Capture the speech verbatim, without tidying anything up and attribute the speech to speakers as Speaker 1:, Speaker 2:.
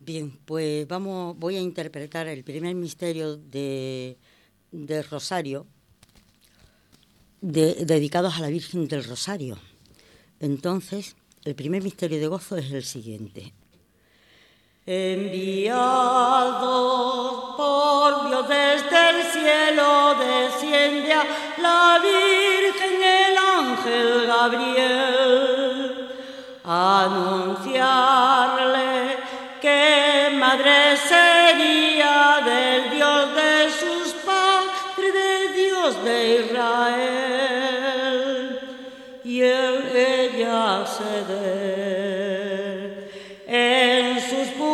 Speaker 1: Bien, pues vamos, voy a interpretar el primer misterio de, de Rosario, de, dedicados a la Virgen del Rosario. Entonces, el primer misterio de gozo es el siguiente. Enviado por Dios desde el cielo, desciende a la Virgen el ángel Gabriel, a anunciarle que madre sería del Dios de sus padres, de Dios de Israel, y él, ella ceder en sus